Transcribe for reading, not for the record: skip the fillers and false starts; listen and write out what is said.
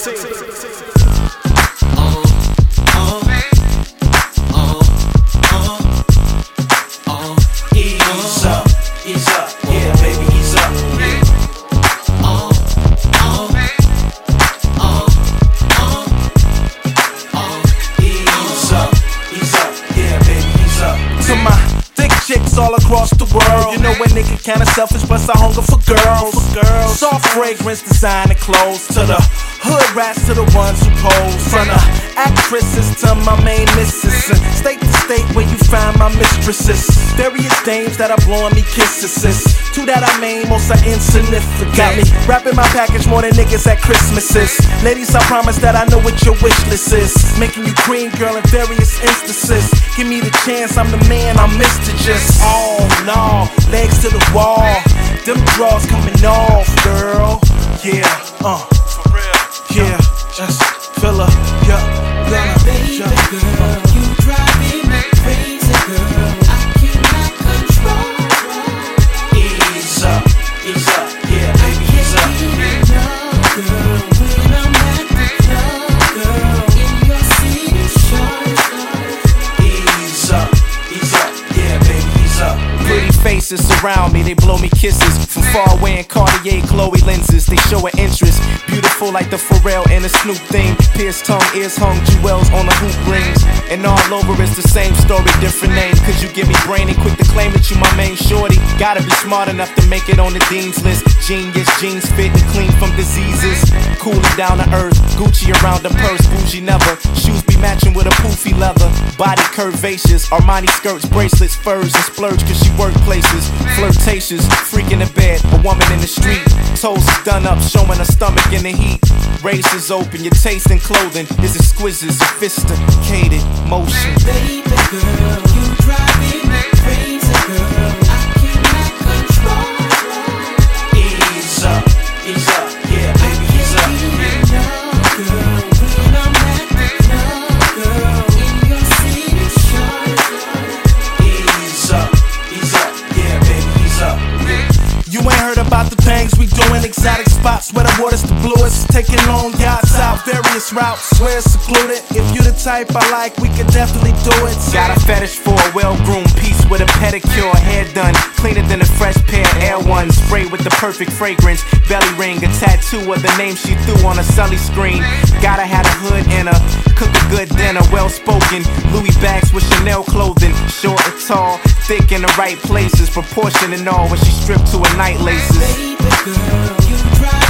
Ease up, yeah, baby, ease up. Ease up, yeah, baby, ease up. To my thick chicks all across the world, you know a nigga kinda selfish, but I hunger for girls. Soft fragrance, designer clothes. To the hood rats, to the ones who pose. From the actresses to my main misses, and state to state where you find my mistresses. Various dames that are blowing me kisses. Two that I main, most are insignificant. Got me wrapping my package more than niggas at Christmases. Ladies, I promise that I know what your wish list is. Making you cream, girl, in various instances. Give me the chance, I'm the man, I'm Mr. Just. Oh no, legs to the wall. Them draws coming off, girl. Yeah, for real. Yeah, just fill up, Baby girl, you driving me crazy, girl. I cannot control. Ease up, yeah, baby, ease up. Girl, when I'm at the club, girl, in your city, short. Ease up, yeah, baby, ease up. Pretty faces surround me, they blow me kisses. From far away in Cartier Chloe lenses, they show an interest. Beautiful like the Pharrell and the Snoop theme. Pierced tongue, ears hung, jewels on the hoop rings. And all over it's the same story, different name. Cause you give me brain and quick to claim that you my main shorty. Gotta be smart enough to make it on the dean's list. Genius, jeans fit and clean from diseases. Cooling down to earth, Gucci around the purse, bougie never. Shoes be matching with a poofy leather. Body curvaceous, Armani skirts, bracelets, furs, and splurge cause she work places. Flirtatious, freak in the bed, a woman in the street. Toes is done up, showing her stomach in the heat. Races open, your taste in clothing is exquisite, sophisticated motion. Baby girl, you driving me crazy, girl. I cannot control. Ease up, yeah, baby, ease up. Girl, when I'm at the club, girl, in your city, short. Ease up, yeah, baby, ease up. You ain't heard about the things we doing. Exotic spots where the water's the bluest. Taking long yachts out various routes where it's secluded. If you the type I like, we could definitely do it. Got a fetish for a well-groomed piece with a pedicure, hair done cleaner than a fresh pair of Air Ones. Spray with the perfect fragrance, belly ring, a tattoo of the name she threw on a Sully screen. Gotta have a hood in her, cook a good dinner, well-spoken. Louis bags with Chanel clothing, short and tall, thick in the right places, proportion and all when she stripped to her night laces. Baby girl, you drive